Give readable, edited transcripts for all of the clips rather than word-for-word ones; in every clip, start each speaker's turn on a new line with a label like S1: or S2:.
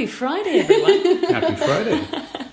S1: Happy Friday, everyone.
S2: Happy Friday.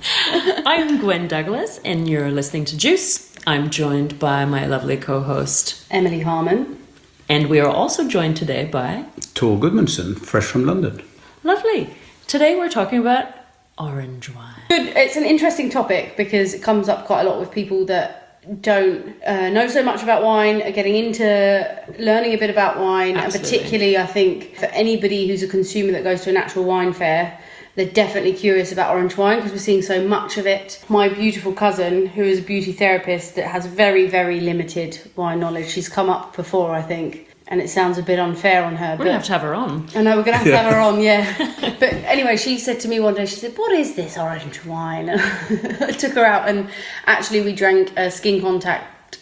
S1: I'm Gwen Douglas, and you're listening to Juice. I'm joined by my lovely co-host,
S3: Emily Harmon.
S1: And we are also joined today by...
S2: Tor Goodmanson, fresh from London.
S1: Lovely. Today we're talking about orange wine.
S3: Good. It's an interesting topic because it comes up quite a lot with people that don't know so much about wine, are getting into learning a bit about wine.
S1: Absolutely.
S3: And particularly, I think, for anybody who's a consumer that goes to a natural wine fair, they're definitely curious about orange wine because we're seeing so much of it. My beautiful cousin, who is a beauty therapist that has very, very limited wine knowledge, she's come up before, I think, and it sounds a bit unfair on her.
S1: We're going to have her on.
S3: I know, we're going to have her on, yeah. But anyway, she said to me one day, she said, "What is this orange wine?" And I took her out and actually we drank a Skin Contact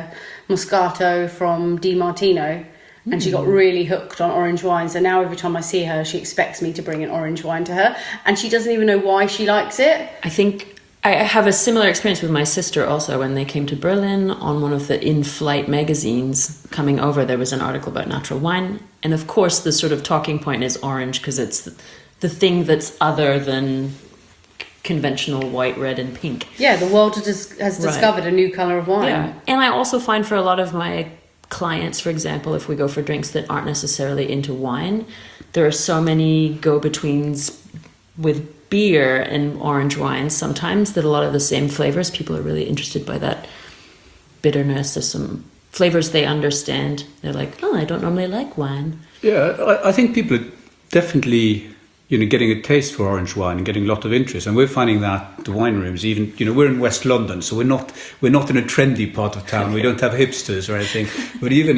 S3: Moscato from Di Martino. And she got really hooked on orange wine. So now every time I see her, she expects me to bring an orange wine to her. And she doesn't even know why she likes it.
S1: I think I have a similar experience with my sister also. When they came to Berlin on one of the in-flight magazines coming over, there was an article about natural wine. And of course, the sort of talking point is orange because it's the thing that's other than conventional white, red and pink.
S3: Yeah, the world has discovered a new colour of wine.
S1: Yeah. And I also find for a lot of my clients, for example, if we go for drinks that aren't necessarily into wine, there are so many go-betweens with beer and orange wines sometimes that a lot of the same flavors, people are really interested by that bitterness of some flavors they understand. They're like, oh, I don't normally like wine.
S2: Yeah, I think people are definitely, getting a taste for orange wine and getting a lot of interest. And we're finding that the wine rooms, even, we're in West London, so we're not in a trendy part of town. We don't have hipsters or anything. But even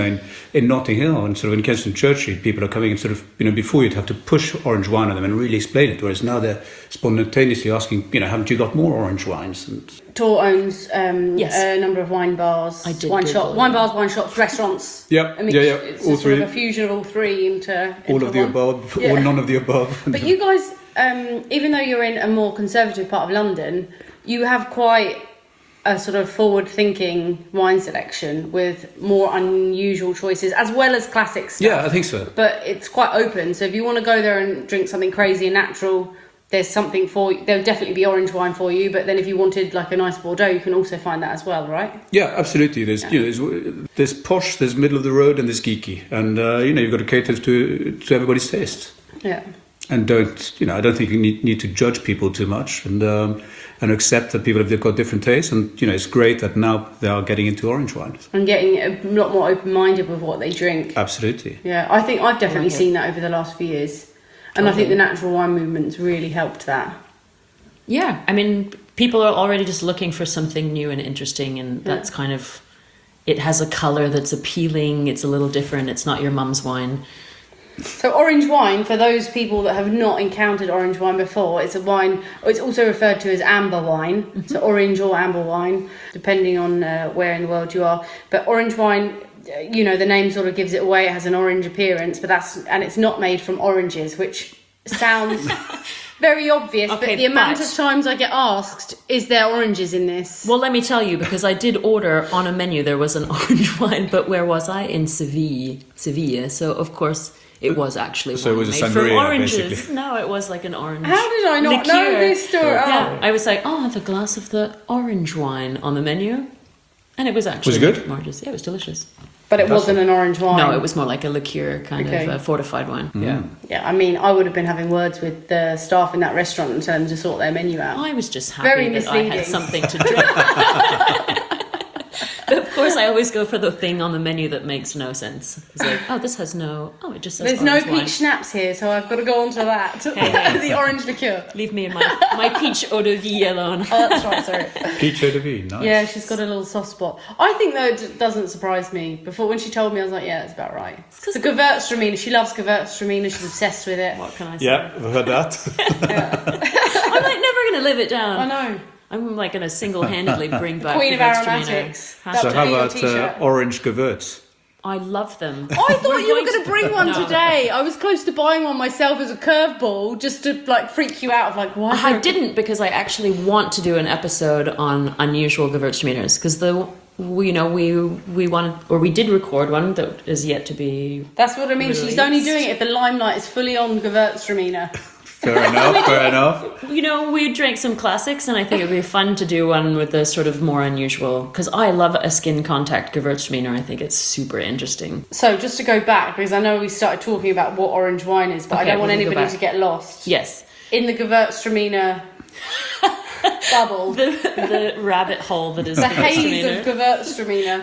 S2: in Notting Hill and sort of in Kensington Church Street, people are coming and sort of, before you'd have to push orange wine on them and really explain it. Whereas now they're spontaneously asking, haven't you got more orange wines? And
S3: Tor owns
S1: Yes.
S3: a number of wine bars,
S1: I did
S3: wine
S1: Google
S3: bars, wine shops, restaurants.
S2: Yep.
S3: I mean,
S2: Yeah.
S3: it's
S2: All
S3: a sort of
S2: three.
S3: a fusion of all three into
S2: all of the
S3: one.
S2: above,
S3: Yeah.
S2: or none of the above.
S3: But you guys, even though you're in a more conservative part of London, you have quite a sort of forward-thinking wine selection with more unusual choices, as well as classic stuff.
S2: Yeah, I think so.
S3: But it's quite open, so if you want to go there and drink something crazy and natural, there's something for you. There'll definitely be orange wine for you, but then if you wanted like a nice Bordeaux, you can also find that as well, right?
S2: Yeah, absolutely. There's posh, there's middle of the road, and there's geeky, and you've got to cater to everybody's taste.
S3: Yeah.
S2: And I don't think you need to judge people too much, and accept that people have got different tastes. And it's great that now they are getting into orange wines.
S3: And getting a lot more open-minded with what they drink.
S2: Absolutely.
S3: Yeah, I think I've definitely seen that over the last few years. And I think the natural wine movement's really helped that.
S1: Yeah, I mean, people are already just looking for something new and interesting, and that's kind of, it has a colour that's appealing, it's a little different, it's not your mum's wine.
S3: So orange wine, for those people that have not encountered orange wine before, it's a wine, it's also referred to as amber wine, so orange or amber wine, depending on where in the world you are. But orange wine, the name sort of gives it away, it has an orange appearance, and it's not made from oranges, which sounds very obvious,
S1: Okay,
S3: but the amount
S1: but-
S3: of times I get asked, is there oranges in this?
S1: Well, let me tell you, because I did order on a menu, there was an orange wine, but where was I? In Sevilla. So, of course, it was actually
S2: So it
S1: wine
S2: was a
S1: made from
S2: sangria,
S1: oranges.
S2: basically.
S1: No, it was like an orange
S3: How did I not know
S1: liqueur.
S3: this story?
S1: Yeah, I was like, oh, I have a glass of the orange wine on the menu. And it was actually...
S2: Was it good?
S1: Oranges. Yeah, it was delicious.
S3: But it wasn't an orange wine.
S1: No, it was more like a liqueur kind
S3: Okay.
S1: of fortified wine. Yeah.
S3: Yeah, I mean, I would have been having words with the staff in that restaurant and telling them to sort their menu out.
S1: I was just happy
S3: Very
S1: that I had
S3: misleading.
S1: something to drink. But of course, I always go for the thing on the menu that makes no sense. It's like, oh, this has no... Oh, it just says
S3: There's no
S1: orange
S3: peach
S1: wine.
S3: schnapps here, so I've got to go on to that.
S1: Hey.
S3: The orange liqueur.
S1: Leave me in my peach eau de vie alone.
S3: Oh, that's right, sorry.
S2: Peach eau de vie, nice.
S3: Yeah, she's got a little soft spot. I think, though, it doesn't surprise me. Before, when she told me, I was like, yeah, that's about right. The Gewürztraminer, she loves Gewürztraminer, she's obsessed with it.
S1: What can I say?
S2: Yeah, I've heard that.
S1: I'm like never going to live it down.
S3: I know.
S1: I'm like going to single-handedly bring back
S3: Queen of
S1: Gewürztraminer.
S3: aromatics.
S1: Has
S2: So
S1: to
S2: how
S3: be your
S2: about
S3: t-shirt.
S2: orange Gewürz?
S1: I love them.
S3: I thought you were going to bring one
S1: No.
S3: today. I was close to buying one myself as a curveball just to like freak you out of like, why?
S1: I didn't, because I actually want to do an episode on unusual Gewürztraminers, because we did record one that is yet to be...
S3: That's what I mean. She's
S1: Released.
S3: only doing it if the limelight is fully on Gewürztraminer.
S2: Fair enough. Fair enough.
S1: You know, we drank some classics, and I think it'd be fun to do one with a sort of more unusual. Because I love a skin contact Gewürztraminer. I think it's super interesting.
S3: So just to go back, because I know we started talking about what orange wine is, but I
S1: Okay,
S3: don't want
S1: we can go
S3: anybody
S1: back.
S3: to get lost.
S1: Yes,
S3: In the Gewürztraminer bubble.
S1: the rabbit hole that is
S3: The haze
S1: Gewürztraminer.
S3: of Gewürztraminer.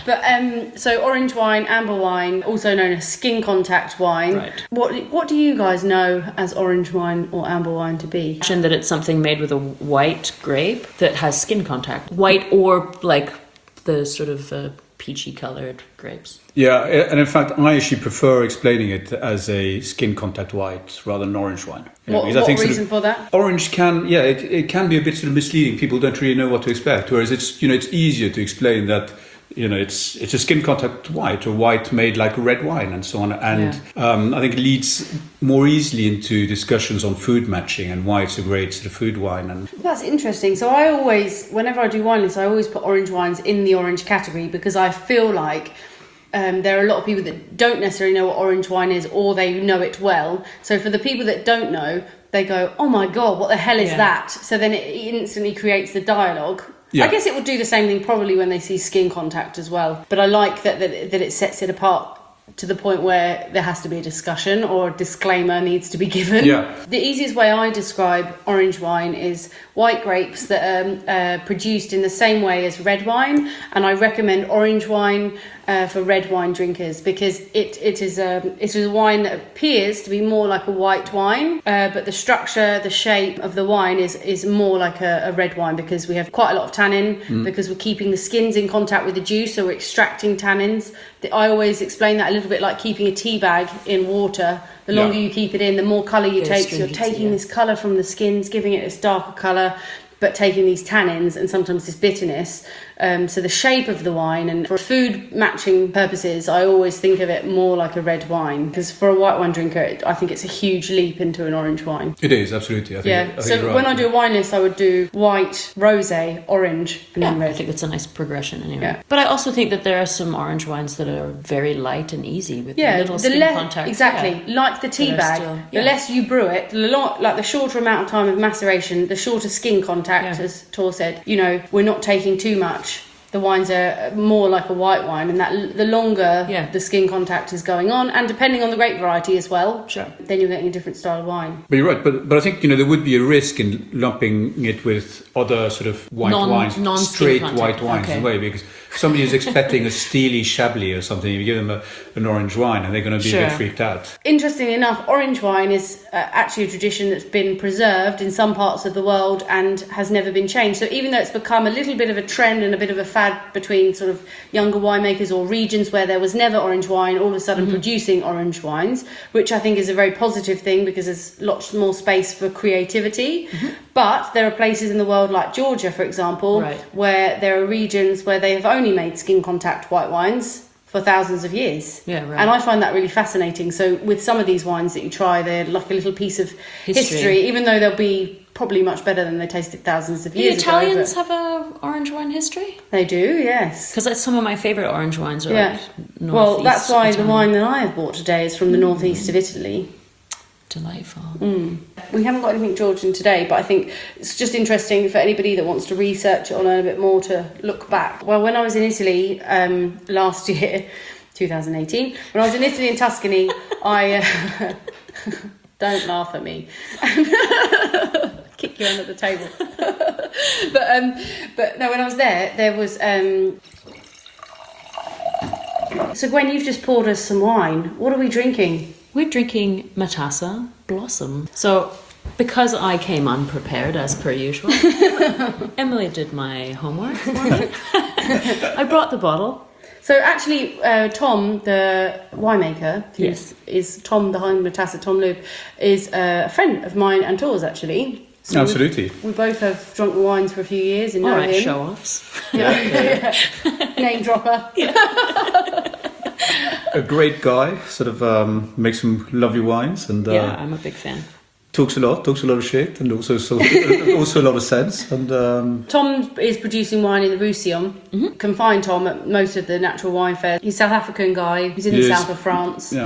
S3: But so orange wine, amber wine, also known as skin contact wine.
S1: Right.
S3: What do you guys know as orange wine or amber wine to be?
S1: And that it's something made with a white grape that has skin contact. White or like the sort of peachy colored grapes.
S2: Yeah, and in fact, I actually prefer explaining it as a skin contact white rather than orange wine.
S3: What
S2: Because I think sort
S3: reason
S2: of
S3: for that?
S2: orange can, it can be a bit sort of misleading. People don't really know what to expect. Whereas it's easier to explain that it's a skin contact white or white made like a red wine and so on. And I think it leads more easily into discussions on food matching and why it's a great sort of food wine. And
S3: That's interesting. So I always, whenever I do wine lists, I always put orange wines in the orange category because I feel like there are a lot of people that don't necessarily know what orange wine is or they know it well. So for the people that don't know, they go, oh my God, what the hell is that? So then it instantly creates the dialogue.
S2: Yeah.
S3: I guess it would do the same thing probably when they see skin contact as well. But I like that it sets it apart to the point where there has to be a discussion or a disclaimer needs to be given.
S2: Yeah.
S3: The easiest way I describe orange wine is white grapes that are produced in the same way as red wine, and I recommend orange wine for red wine drinkers because it is a wine that appears to be more like a white wine, but the structure, the shape of the wine is more like a red wine because we have quite a lot of tannin because we're keeping the skins in contact with the juice, so we're extracting tannins. I always explain that a little bit like keeping a tea bag in water. The longer you keep it in, the more colour you take. So you're taking this colour from the skins, giving it this darker colour, but taking these tannins and sometimes this bitterness. So the shape of the wine, and for food matching purposes, I always think of it more like a red wine because for a white wine drinker, I think it's a huge leap into an orange wine.
S2: it is, absolutely. I think
S3: So
S2: you're right.
S3: when I do a wine list, I would do white, rosé, orange, and then
S1: I
S3: red.
S1: think that's a nice progression anyway.
S3: Yeah.
S1: But I also think that there are some orange wines that are very light and easy with little skin contact.
S3: Exactly,
S1: Yeah.
S3: like the tea
S1: That are
S3: bag.
S1: still-
S3: The less you brew it, the shorter amount of time of maceration, the shorter skin contact,
S1: Yeah.
S3: as Tor said. We're not taking too much. The wines are more like a white wine, and that the longer the skin contact is going on, and depending on the grape variety as well,
S1: Sure.
S3: then you're getting a different style of wine.
S2: But you're right, but I think there would be a risk in lumping it with other sort of white wines,
S1: non-skin
S2: straight
S1: contact.
S2: white wines in a way, because somebody is expecting a steely Chablis or something. You give them an orange wine, and they're going to be a bit freaked out.
S3: Interestingly enough, orange wine is actually a tradition that's been preserved in some parts of the world and has never been changed. So even though it's become a little bit of a trend and a bit of a fad between sort of younger winemakers or regions where there was never orange wine, all of a sudden producing orange wines, which I think is a very positive thing because there's lots more space for creativity. But there are places in the world like Georgia, for example, where there are regions where they have only made skin contact white wines for thousands of years.
S1: Yeah, right.
S3: And I find that really fascinating. So with some of these wines that you try, they're like a little piece of history even though they'll be probably much better than they tasted thousands of
S1: The
S3: years
S1: Italians
S3: ago.
S1: have a orange wine history?
S3: They do, yes.
S1: Because that's some of my favourite orange wines are like
S3: Well, that's
S1: northeast
S3: why
S1: Italian.
S3: the wine that I have bought today is from the northeast of Italy.
S1: Delightful.
S3: We haven't got anything Georgian today, but I think it's just interesting for anybody that wants to research it or learn a bit more to look back. Well, when I was in Italy last year, 2018, when I was in Italy in Tuscany, I... don't laugh at me. Kick you under the table. But no, when I was there was... So Gwen, you've just poured us some wine. What are we drinking?
S1: We're drinking Matassa Blossom. So, because I came unprepared as per usual, Emily did my homework for me. I brought the bottle.
S3: So actually, Tom, the winemaker, who is Tom behind Matassa, Tom Lube, is a friend of mine and Tor's actually. So
S2: Absolutely.
S3: We both have drunk the wines for a few years and know him.
S1: Show-offs.
S3: Name dropper.
S2: A great guy, sort of makes some lovely wines, and
S1: I'm a big fan.
S2: talks a lot of shit, and also also a lot of sense. And
S3: Tom is producing wine in the Roussillon. Can find Tom at most of the natural wine fairs. He's a South African guy. He's in the south of France.
S2: yeah,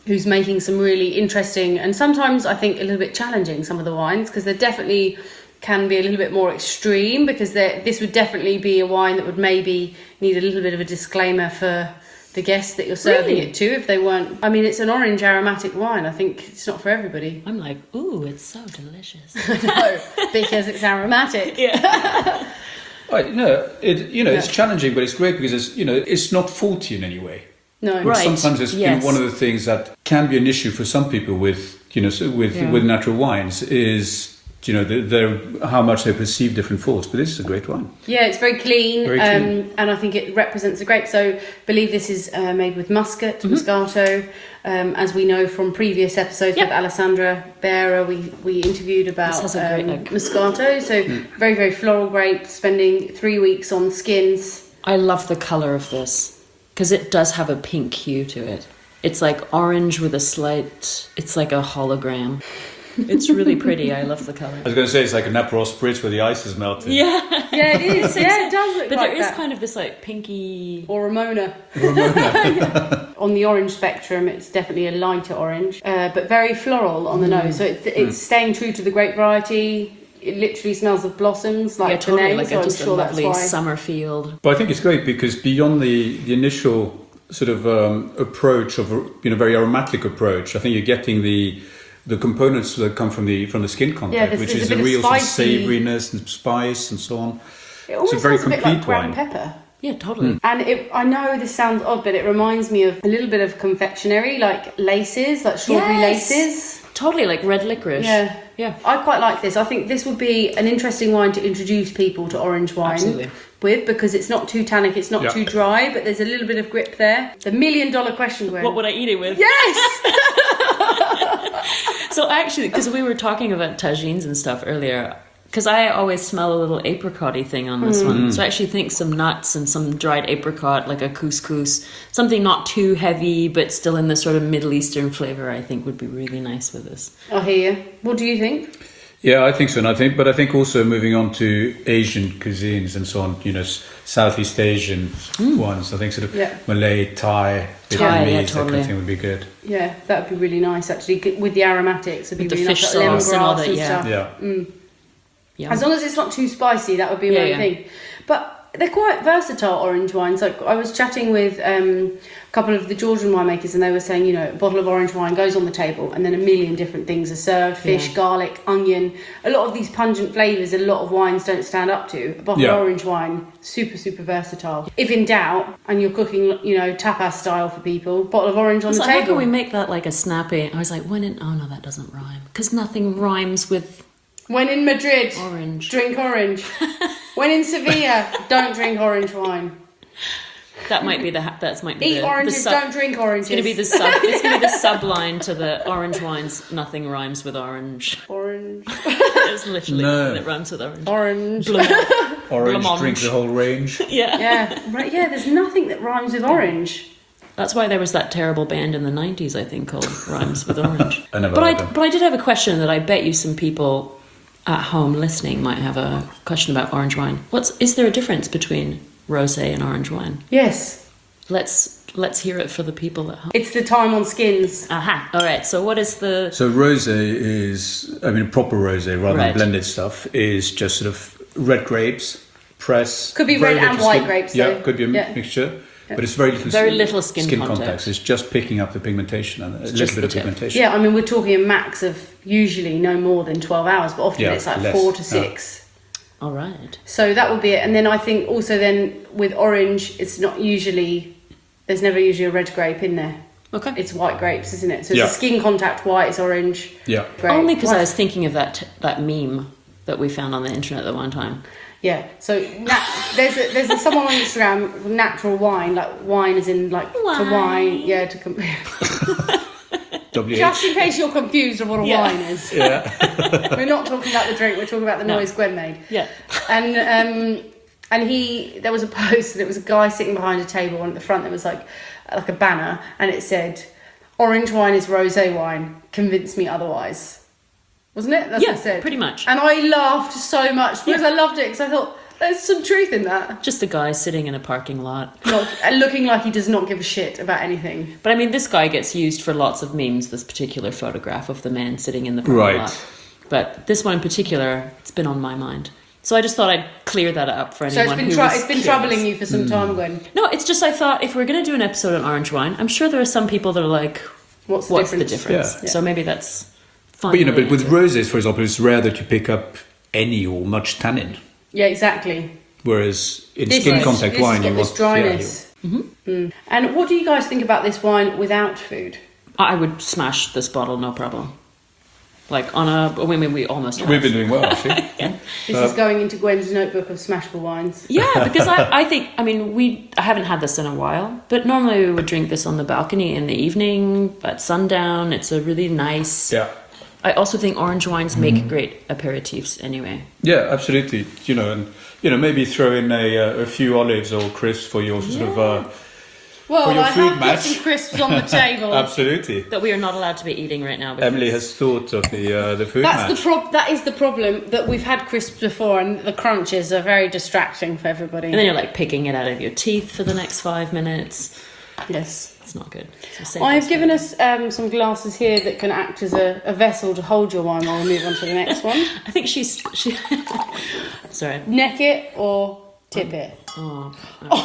S3: who's making some really interesting and sometimes I think a little bit challenging some of the wines, because they definitely can be a little bit more extreme, because this would definitely be a wine that would maybe need a little bit of a disclaimer for the guests that you're serving
S1: Really?
S3: it to if they weren't. I mean, it's an orange aromatic wine. I think it's not for everybody.
S1: I'm like, ooh, it's so delicious.
S3: No, because it's aromatic.
S2: Right, no, it's challenging, but it's great because it's not faulty in any way.
S3: No.
S2: Which
S1: Right,
S2: sometimes is
S1: yes.
S2: one of the things that can be an issue for some people with with natural wines is how much they perceive different faults. But this is a great wine.
S3: Yeah, it's very clean,
S2: Very clean.
S3: and I think it represents a grape. So, I believe this is made with Muscat, Moscato, as we know from previous episodes
S1: Yep.
S3: with Alessandra Beara. We interviewed about
S1: has a great look.
S3: Moscato. So, very very floral grape. Spending 3 weeks on skins.
S1: I love the color of this because it does have a pink hue to it. It's like orange with a slight, it's like a hologram. It's really pretty. I love the color.
S2: I was going to say it's like an Aperol Spritz where the ice is melted.
S1: Yeah.
S3: Yeah, it is. Yeah, it does look
S1: But
S3: like
S1: there is
S3: that.
S1: kind of this like pinky.
S3: Or Ramona. On the orange spectrum, it's definitely a lighter orange, but very floral on the nose. So it's staying true to the grape variety. It literally smells of blossoms, like
S1: Yeah, totally.
S3: Chardonnay,
S1: Like
S3: so I'm
S1: just a
S3: sure that's
S1: lovely
S3: why.
S1: summer field.
S2: But I think it's great because beyond the initial sort of approach of very aromatic approach, I think you're getting the components that come from the skin contact,
S3: there's-
S2: which
S3: there's
S2: is
S3: a
S2: a
S3: bit of
S2: real sort of
S3: spicy-
S2: savouriness and spice and so on.
S3: It almost
S2: It's a very
S3: smells a bit like
S2: complete
S3: ground
S2: wine.
S3: pepper.
S1: Yeah, totally.
S3: And I know this sounds odd, but it reminds me of a little bit of confectionery, like laces, like strawberry
S1: Yes.
S3: laces.
S1: Totally like red licorice.
S3: Yeah.
S1: Yeah.
S3: I quite like this. I think this would be an interesting wine to introduce people to orange wine
S1: Absolutely.
S3: with, because it's not too tannic, it's not
S2: Yeah.
S3: too dry, but there's a little bit of grip there. The $1 million question, Gwen.
S1: What would I eat it with?
S3: Yes!
S1: So actually, because we were talking about tagines and stuff earlier, because I always smell a little apricot-y thing on this one. So I actually think some nuts and some dried apricot, like a couscous, something not too heavy, but still in the sort of Middle Eastern flavour, I think would be really nice with this.
S3: I hear you. What do you think?
S2: Yeah, I think so, and I think also moving on to Asian cuisines and so on, Southeast Asian ones. I think sort of
S3: Yeah.
S2: Malay, Thai,
S1: Thai,
S2: Vietnamese,
S1: yeah,
S2: that kind
S1: totally.
S2: of thing would be good.
S3: Yeah, that would be really nice, actually, with the aromatics. It'd be
S1: With the
S3: really
S1: fish
S3: nice, like
S1: sauce and all
S3: lemongrass
S1: that,
S3: and
S1: yeah.
S3: stuff.
S2: Yeah.
S1: Yeah.
S3: As long as it's not too spicy, that would be my
S1: Yeah,
S3: only
S1: yeah.
S3: thing. But they're quite versatile orange wines. Like I was chatting with a couple of the Georgian winemakers, and they were saying, a bottle of orange wine goes on the table, and then a million different things are served: fish,
S1: Yeah.
S3: garlic, onion. A lot of these pungent flavors, a lot of wines don't stand up to. A bottle
S2: Yeah.
S3: of orange wine, super super versatile. If in doubt, and you're cooking, tapas style for people, bottle of orange on
S1: So
S3: the
S1: how
S3: table.
S1: can we make that like a snappy? I was like, oh no, that doesn't rhyme. Because nothing rhymes with
S3: When in Madrid,
S1: orange.
S3: drink orange. When in Sevilla, don't drink orange wine.
S1: That might be that's might be
S3: Eat
S1: the
S3: oranges,
S1: sub-
S3: don't drink oranges.
S1: It's gonna be the sub. It's gonna be the subline to the orange wines. Nothing rhymes with orange.
S3: Orange.
S1: It's literally
S2: No.
S1: that rhymes with orange.
S3: Orange.
S2: Orange,
S1: Blancmange.
S2: drink the whole range.
S1: Yeah.
S3: Yeah, right. Yeah, there's nothing that rhymes with orange.
S1: That's why there was that terrible band in the 90s, I think, called Rhymes with Orange.
S2: I never
S1: but
S2: heard them.
S1: but I did have a question that I bet you some people at home listening might have a question about orange wine. Is there a difference between rosé and orange wine?
S3: Yes,
S1: Let's hear it for the people at home.
S3: it's the time on skins.
S1: Aha. All right. So what is the
S2: So rosé is, proper rosé rather
S1: Right.
S2: than blended stuff is just sort of red grapes, press.
S3: Could be
S2: very
S3: red and
S2: little
S3: white
S2: skin-
S3: grapes,
S2: Yeah,
S3: though.
S2: could be a
S3: Yeah.
S2: mixture, but it's very little.
S1: Very little skin contact.
S2: contact. It's just picking up the pigmentation and a
S1: just
S2: little bit
S1: the
S2: of
S1: tip.
S2: pigmentation.
S3: Yeah, I mean we're talking a max of usually no more than 12 hours, but often
S2: Yeah,
S3: it's like
S2: less.
S3: 4 to
S2: Yeah.
S3: 6.
S1: All right.
S3: So that would be it. And then I think also then with orange, it's not usually there's never usually a red grape in there.
S1: Okay.
S3: It's white grapes, isn't it? So it's
S2: Yeah.
S3: a skin contact white, it's orange.
S2: Yeah.
S3: Grape.
S1: Only because I
S3: White.
S1: was thinking of that meme that we found on the internet at one time.
S3: Yeah, so there's someone on Instagram, natural wine, like wine as in like to
S1: Wine.
S3: wine, yeah, to compare.
S2: WH.
S3: Just in case you're confused of what a
S1: Yeah.
S3: wine is.
S2: Yeah.
S3: We're not talking about the drink, we're talking about the
S1: No.
S3: noise Gwen made.
S1: Yeah.
S3: And there was a post, and it was a guy sitting behind a table, and at the front there was like a banner, and it said, "Orange wine is rosé wine. Convince me otherwise." Wasn't it? That's
S1: Yeah,
S3: what it said.
S1: pretty much.
S3: And I laughed so much because I loved it, because I thought There's some truth in that.
S1: Just a guy sitting in a parking lot.
S3: And looking like he does not give a shit about anything.
S1: But I mean, this guy gets used for lots of memes, this particular photograph of the man sitting in the parking
S2: Right.
S1: lot. But this one in particular, it's been on my mind. So I just thought I'd clear that up for
S3: So
S1: anyone
S3: it's been
S1: curious.
S3: troubling you for some time, Gwen.
S1: No, it's just I thought if we're going to do an episode on orange wine, I'm sure there are some people that are like,
S3: What's the
S1: what's the
S3: difference?
S1: difference?
S2: Yeah.
S1: So maybe that's fine.
S2: But you know, but with roses, for example, it's rare that you pick up any or much tannin.
S3: Yeah, exactly.
S2: Whereas in
S3: This
S2: skin
S3: is-
S2: contact
S3: this has
S2: wine,
S3: got
S2: you
S3: this
S2: want
S3: dryness. And what do you guys think about this wine without food?
S1: I would smash this bottle, no problem. Like on a, I mean, we almost have.
S2: We've been doing well, actually.
S3: This is going into Gwen's notebook of smashable wines.
S1: Yeah, because I think, I mean, I haven't had this in a while, but normally we would drink this on the balcony in the evening at sundown. It's a really nice.
S2: Yeah.
S1: I also think orange wines make great aperitifs anyway.
S2: Yeah, absolutely. You know, and maybe throw in a few olives or crisps for your sort of.
S3: Well,
S2: For your
S3: I
S2: food
S3: have
S2: match.
S3: put some crisps on the table.
S2: Absolutely.
S1: That we are not allowed to be eating right now. Because
S2: Emily has thought of the food
S3: That's
S2: match.
S3: that is the problem, that we've had crisps before and the crunches are very distracting for everybody.
S1: And then you're like picking it out of your teeth for the next 5 minutes.
S3: Yes.
S1: It's not good. So save
S3: I've
S1: this
S3: given
S1: for-
S3: us some glasses here that can act as a vessel to hold your wine while we move on to the next one.
S1: I think she. Sorry.
S3: Neck it or tip it.
S1: Oh.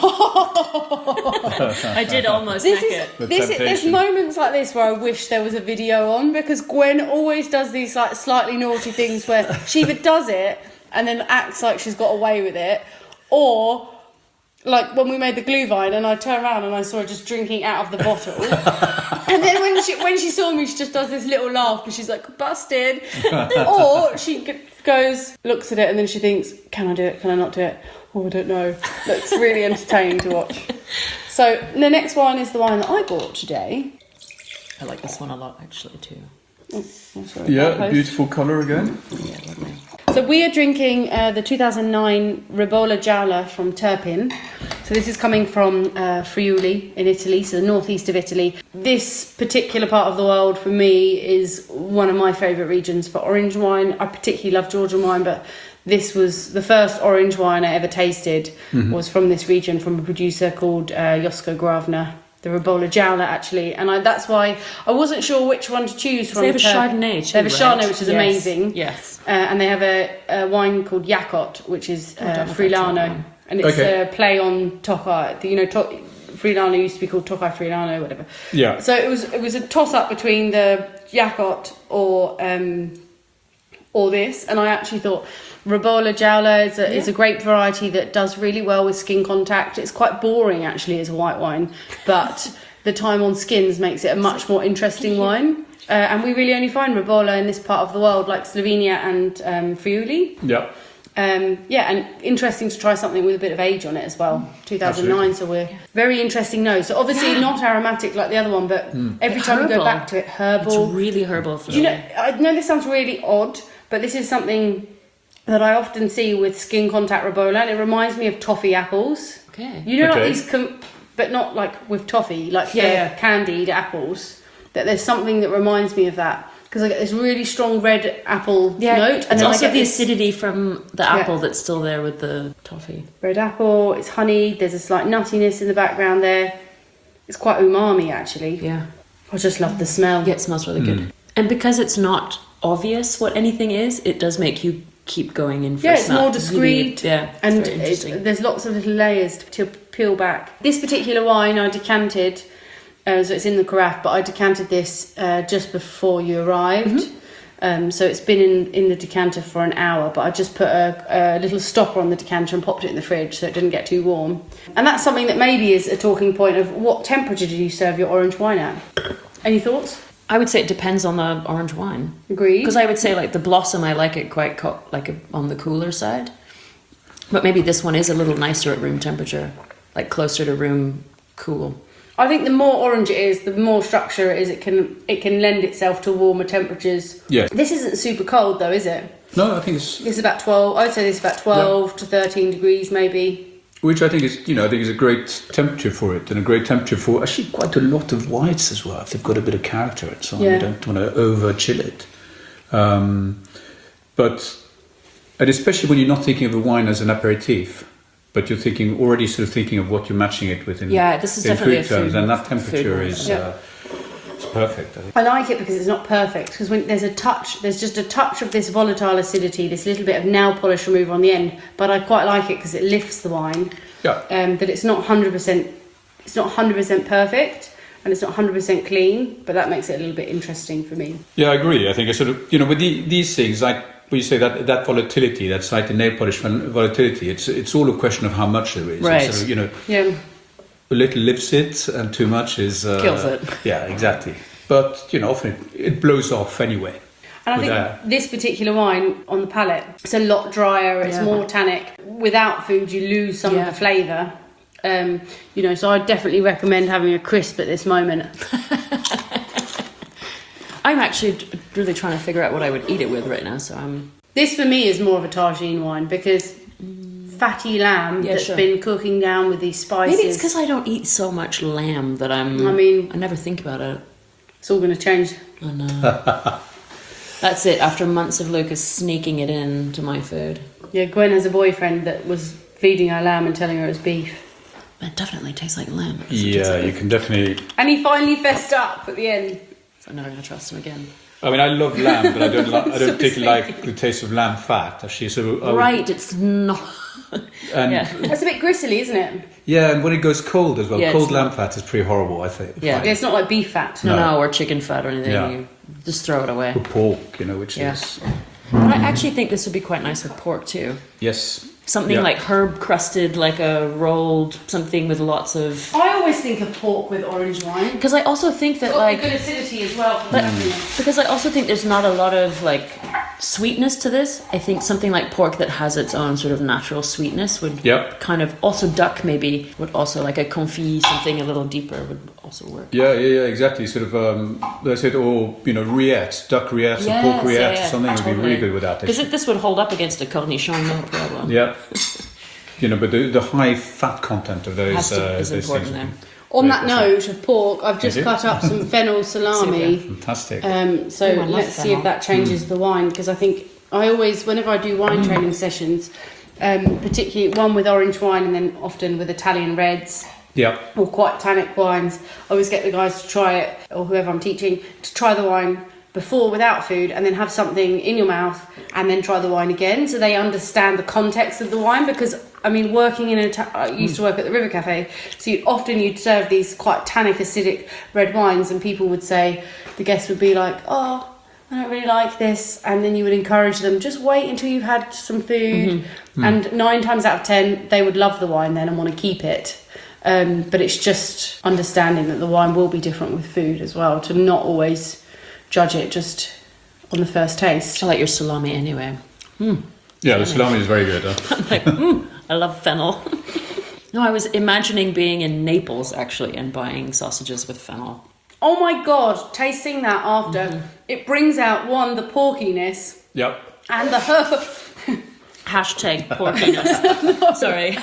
S1: I did almost
S3: This
S1: neck
S3: is
S1: it.
S2: The
S3: there's
S2: temptation.
S3: moments like this where I wish there was a video on, because Gwen always does these like slightly naughty things where she either does it and then acts like she's got away with it, or like when we made the glühwein and I turned around and I saw her just drinking out of the bottle, and then when she saw me, she just does this little laugh because she's like, busted, or she goes, looks at it, and then she thinks, can I do it, can I not do it, oh, I don't know. That's really entertaining to watch. So the next wine is the wine that I bought today.
S1: I like this one a lot actually too.
S3: Oh, sorry,
S2: Yeah,
S3: outpost.
S2: beautiful colour again.
S1: Yeah, lovely.
S3: So we are drinking the 2009 Ribolla Gialla from Turpin. So this is coming from Friuli in Italy, so the northeast of Italy. This particular part of the world for me is one of my favourite regions for orange wine. I particularly love Georgian wine, but this was the first orange wine I ever tasted was from this region, from a producer called Josko Gravner. The Ribolla Gialla, actually, and that's why I wasn't sure which one to choose from.
S1: They have a Chardonnay too,
S3: They have a
S1: right?
S3: Chardonnay, which is
S1: Yes,
S3: amazing.
S1: yes.
S3: And they have a wine called Yakot, which is
S1: I don't know if I've tried
S3: Friulano,
S1: one.
S3: and it's
S2: Okay.
S3: a play on Tokai. Friulano used to be called Tokai Friulano, whatever.
S2: Yeah.
S3: So it was a toss up between the Yakot or this, and I actually thought Ribolla Gialla is a great variety that does really well with skin contact. It's quite boring actually as a white wine, but the time on skins makes it a much more interesting wine. And we really only find Ribolla in this part of the world, like Slovenia and Friuli.
S2: Yeah.
S3: And interesting to try something with a bit of age on it as well. 2009, so we're very interesting nose. So obviously not aromatic like the other one, but every time we go
S1: Herbal.
S3: back to it, herbal.
S1: It's really herbal for
S3: Do you know, I know this sounds really odd, but this is something that I often see with skin contact Ribolla, and it reminds me of toffee apples.
S1: Okay.
S3: You know,
S2: Okay.
S3: like these, but not like with toffee, like the
S1: Yeah.
S3: candied apples. That there's something that reminds me of that, because I get this really strong red apple note, and
S1: it's
S3: then I
S1: also
S3: get
S1: the
S3: this
S1: acidity from the apple that's still there with the toffee.
S3: red apple. It's honey. There's a slight nuttiness in the background there. It's quite umami actually.
S1: Yeah.
S3: I just love the smell.
S1: Yeah, it smells really good. And because it's not obvious what anything is, it does make you keep going in for
S3: Yeah,
S1: a
S3: it's
S1: smell.
S3: more discreet,
S1: Yeah,
S3: and
S1: it's very interesting.
S3: there's lots of little layers to peel back. This particular wine I decanted, so it's in the carafe, but I decanted this just before you arrived. So it's been in the decanter for an hour, but I just put a little stopper on the decanter and popped it in the fridge so it didn't get too warm. And that's something that maybe is a talking point of what temperature do you serve your orange wine at? Any thoughts?
S1: I would say it depends on the orange wine.
S3: Agreed.
S1: Because I would say like the Blossom, I like it quite on the cooler side. But maybe this one is a little nicer at room temperature, like closer to room cool.
S3: I think the more orange it is, the more structure it is. It can lend itself to warmer temperatures.
S2: Yeah.
S3: This isn't super cold though, is it?
S2: No, I think it's
S3: This is about 12. I'd say this is about 12 to 13 degrees maybe.
S2: which I think is a great temperature for it, and a great temperature for actually quite a lot of whites as well. If they've got a bit of character and so on,
S3: Yeah.
S2: you don't want to over chill it. But And especially when you're not thinking of a wine as an aperitif, but you're already sort of thinking of what you're matching it with in,
S1: This is
S2: in
S1: definitely
S2: food
S1: a
S2: terms,
S1: food
S2: and that
S1: food
S2: temperature
S1: wine.
S2: is it's perfect. I think.
S3: I like it because it's not perfect. Because when there's just a touch of this volatile acidity, this little bit of nail polish remover on the end. But I quite like it because it lifts the wine.
S2: Yeah.
S3: That it's not 100%. It's not 100% perfect, and it's not 100% clean. But that makes it a little bit interesting for me.
S2: Yeah, I agree. I think it's sort of, with these things, like when you say that volatility, that slight nail polish volatility, it's all a question of how much there is.
S1: Right.
S2: And so,
S3: Yeah.
S2: a little lifts it and too much is...
S1: Kills it.
S2: Yeah, exactly. But, often it blows off anyway.
S3: And I
S2: with
S3: think this particular wine on the palate, it's a lot drier, it's
S1: Yeah.
S3: more tannic. Without food, you lose some of the flavour. So I'd definitely recommend having a crisp at this moment.
S1: I'm actually really trying to figure out what I would eat it with right now. So I'm.
S3: This for me is more of a tagine wine because fatty lamb
S1: Yeah,
S3: that's
S1: sure.
S3: been cooking down with these spices.
S1: Maybe it's because I don't eat so much lamb that I never think about it.
S3: It's all going to change.
S1: I know. That's it. After months of Lucas sneaking it into my food,
S3: Yeah, Gwen has a boyfriend that was feeding her lamb and telling her it was beef.
S1: it definitely tastes like lamb.
S2: Yeah, you can definitely...
S3: And he finally fessed up at the end.
S1: So I'm never going to trust him again.
S2: I mean, I love lamb, but I don't
S3: So
S2: particularly like the taste of lamb fat, actually. So I would-
S1: Right, it's not.
S2: And
S1: Yeah.
S3: That's a bit gristly, isn't it?
S2: yeah, and when it goes cold as well,
S1: Yeah,
S2: cold
S1: it's
S2: lamb fat is pretty horrible, I think.
S1: Yeah.
S3: Yeah, it's not like beef fat.
S1: No, or chicken fat or anything.
S2: Yeah.
S1: You just throw it away.
S2: Or pork, which
S1: Yeah.
S2: is...
S1: But I actually think this would be quite nice with pork too.
S2: Yes.
S1: Something
S2: Yeah.
S1: like herb crusted, like a rolled something with lots of.
S3: I always think of pork with orange wine.
S1: Because I also think that
S3: Got
S1: like.
S3: good acidity as well. For
S1: But
S3: the
S1: because I also think there's not a lot of like sweetness to this. I think something like pork that has its own sort of natural sweetness would
S2: Yep.
S1: kind of also duck maybe would also like a confit something a little deeper would also work.
S2: Yeah, exactly. Sort of, let's say, rillettes, duck rillettes, or pork rillettes, or something would be really good with that.
S1: Because this would hold up against a cornichon, no problem.
S2: Yeah. But the high fat content of those,
S1: Has to, is
S2: those
S1: important
S2: things.
S1: there.
S3: On that note of pork, I've just
S2: Is it?
S3: cut up some fennel salami.
S2: Fantastic.
S3: So
S1: Ooh, I love
S3: let's see
S1: fennel.
S3: if that changes the wine, because I think I always, whenever I do wine training sessions, particularly one with orange wine and then often with Italian reds
S2: Yeah.
S3: or quite tannic wines, I always get the guys to try it, or whoever I'm teaching, to try the wine before without food and then have something in your mouth and then try the wine again, so they understand the context of the wine. Because I mean, working in I used to work at the River Cafe, so you'd serve these quite tannic, acidic red wines, and people would say, the guests would be like, oh, I don't really like this, and then you would encourage them, just wait until you've had some food. And 9 times out of 10 they would love the wine then and want to keep it. But it's just understanding that the wine will be different with food as well, to not always judge it just on the first taste.
S1: I like your salami anyway.
S2: Yeah, the salami is very good. Huh?
S1: I love fennel. No, I was imagining being in Naples actually and buying sausages with fennel.
S3: Oh my god, tasting that after, it brings out the porkiness
S2: Yep.
S3: and the herb.
S1: Hashtag porkiness. Sorry.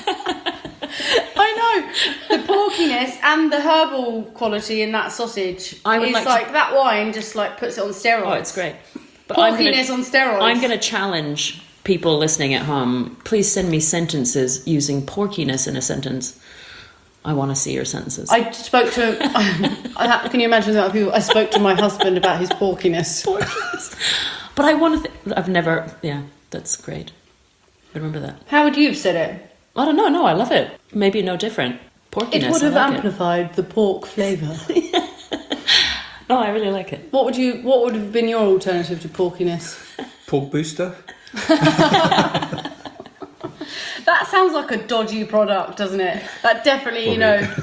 S3: I know, the porkiness and the herbal quality in that sausage.
S1: I would
S3: it's
S1: like to-
S3: that wine just like puts it on steroids.
S1: Oh, it's great. But
S3: Porkiness on steroids.
S1: I'm going to challenge people listening at home. Please send me sentences using porkiness in a sentence. I want to see your sentences.
S3: I spoke to. Can you imagine that people? I spoke to my husband about his porkiness.
S1: But I want to. I've never. Yeah, that's great. Remember that.
S3: How would you have said it?
S1: I don't know. No, I love it. Maybe no different. Porkiness.
S3: It would have
S1: I like it.
S3: amplified the pork flavour.
S1: No, I really like it.
S3: What would have been your alternative to porkiness?
S2: Pork booster.
S3: That sounds like a dodgy product, doesn't it? That definitely,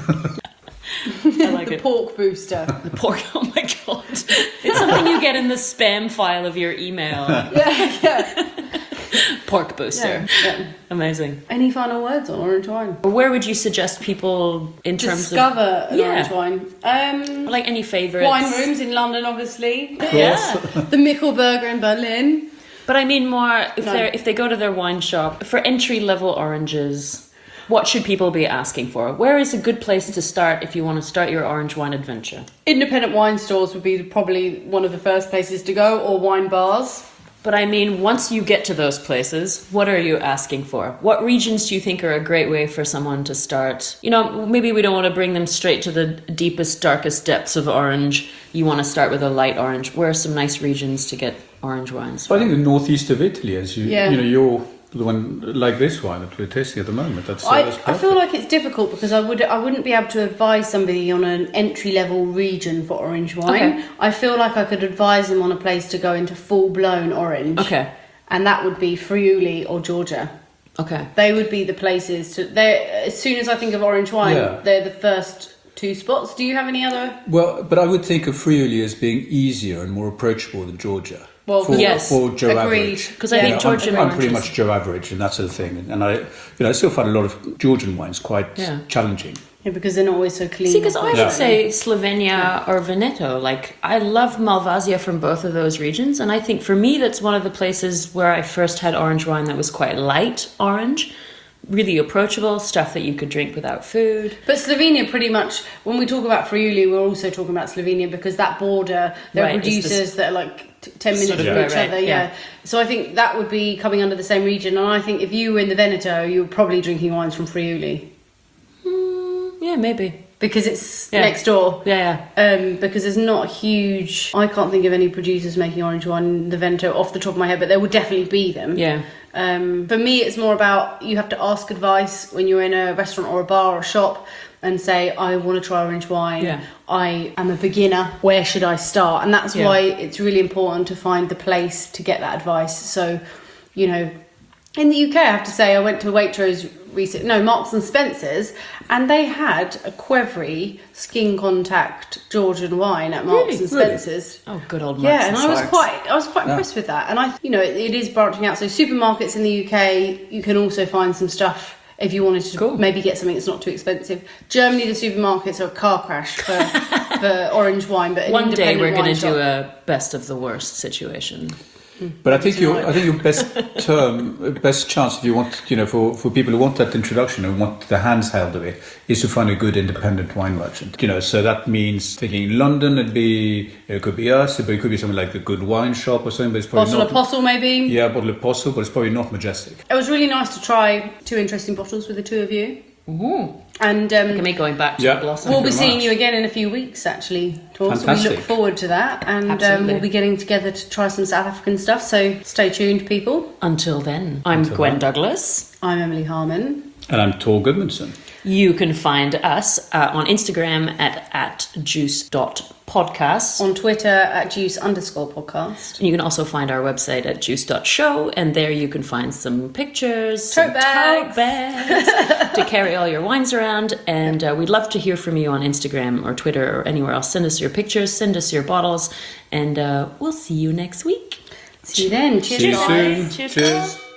S1: I like
S3: the
S1: it.
S3: pork booster.
S1: The pork. Oh my god! It's something you get in the spam file of your email.
S3: Yeah.
S1: Pork booster.
S3: Yeah.
S1: Amazing.
S3: Any final words on orange wine?
S1: Where would you suggest people in terms
S3: Discover an
S1: Yeah.
S3: orange wine.
S1: of like any favorites?
S3: Wine rooms in London, obviously.
S1: Yeah.
S3: The Michelberger in Berlin.
S1: But I mean more if
S3: No.
S1: if they go to their wine shop for entry level oranges, what should people be asking for? Where is a good place to start if you want to start your orange wine adventure?
S3: Independent wine stores would be probably one of the first places to go, or wine bars.
S1: But I mean, once you get to those places, what are you asking for? What regions do you think are a great way for someone to start? You know, maybe we don't want to bring them straight to the deepest, darkest depths of orange. You want to start with a light orange. Where are some nice regions to get orange wines
S2: Well, I
S1: from?
S2: think the northeast of Italy, as
S3: Yeah.
S2: you're the one like this wine that we're tasting at the moment. That's
S3: I
S2: perfect.
S3: feel like it's difficult because I wouldn't be able to advise somebody on an entry level region for orange wine.
S1: Okay.
S3: I feel like I could advise them on a place to go into full blown orange.
S1: Okay.
S3: And that would be Friuli or Georgia.
S1: Okay.
S3: They would be the places to. They as soon as I think of orange wine,
S2: Yeah.
S3: they're the first two spots. Do you have any other?
S2: Well, but I would think of Friuli as being easier and more approachable than Georgia.
S3: Well,
S2: for,
S1: yes.
S2: for Joe
S3: Agreed.
S2: average.
S1: Because I think
S2: I'm-
S1: Georgian
S2: I'm, pretty
S1: oranges-
S2: much Joe average, and that sort of thing. And I still find a lot of Georgian wines quite
S1: Yeah.
S2: challenging.
S3: Yeah, because they're not always so clean.
S1: See, because I
S2: Yeah.
S1: would say Slovenia or Veneto. Like, I love Malvasia from both of those regions. And I think for me, that's one of the places where I first had orange wine that was quite light orange, really approachable, stuff that you could drink without food.
S3: But Slovenia, pretty much, when we talk about Friuli, we're also talking about Slovenia because that border, there are
S1: Right, it's
S3: producers
S1: this-
S3: that are like 10 minutes
S1: Sort of
S3: from
S1: right,
S3: each
S1: right,
S3: other.
S1: yeah.
S3: Yeah. So I think that would be coming under the same region. And I think if you were in the Veneto, you were probably drinking wines from Friuli
S1: Yeah, maybe.
S3: because it's
S1: Yeah.
S3: next door.
S1: Yeah,
S3: Because there's not a huge. I can't think of any producers making orange wine in the Veneto off the top of my head, but there would definitely be them.
S1: yeah.
S3: For me, it's more about you have to ask advice when you're in a restaurant or a bar or a shop and say, I want to try orange wine.
S1: Yeah.
S3: I am a beginner. Where should I start? And that's
S1: Yeah.
S3: why it's really important to find the place to get that advice. So, you know, in the UK, I have to say, I went to Waitrose Marks and Spencer's, and they had a Quevri skin contact Georgian wine at Marks
S1: Really?
S3: and Spencer's.
S1: Oh, good old Marks
S3: Yeah, and I was
S1: Sparks.
S3: quite impressed with that. And it is branching out. So supermarkets in the UK, you can also find some stuff if you wanted to
S1: Cool.
S3: maybe get something that's not too expensive. Germany, the supermarkets are a car crash for orange wine, but an
S1: One day
S3: independent
S1: we're going
S3: wine
S1: to do
S3: shop-
S1: a best of the worst situation.
S2: But I think
S3: Right.
S2: your best chance if you want, for people who want that introduction and want the hands held of it, is to find a good independent wine merchant. So that means thinking in London, it could be us, but it could be something like the Good Wine Shop or something. But it's probably
S3: Bottle
S2: not.
S3: Apostle, maybe.
S2: Yeah, Bottle Apostle, but it's probably not Majestic.
S3: It was really nice to try two interesting bottles with the two of you. And
S1: Look at me going back to
S2: Yeah.
S1: the Blossom.
S3: we'll be
S2: very
S3: seeing
S2: much.
S3: you again in a few weeks, actually, Tor. So we
S2: Fantastic.
S3: look forward to that. And
S1: Absolutely.
S3: we'll be getting together to try some South African stuff. So stay tuned, people.
S1: Until then, I'm
S2: Until
S1: Gwen
S2: then.
S1: Douglas.
S3: I'm Emily Harmon.
S2: And I'm Tor Goodmanson.
S1: You can find us on Instagram at juice.podcast.
S3: On Twitter at juice_podcast.
S1: And you can also find our website at juice.show, and there you can find some pictures,
S3: Tote
S1: some
S3: bags.
S1: tote bags to carry all your wines around. And we'd love to hear from you on Instagram or Twitter or anywhere else. Send us your pictures, send us your bottles, and we'll see you next week.
S3: See you then. Cheers,
S2: See you
S3: guys.
S2: soon.
S1: Cheers.
S2: Cheers.